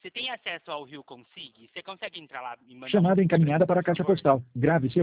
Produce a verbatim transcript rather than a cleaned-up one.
Você tem acesso ao Rio Consig? Você consegue entrar lá e mandar Chamada um encaminhada para a por caixa favor? postal. Grave seu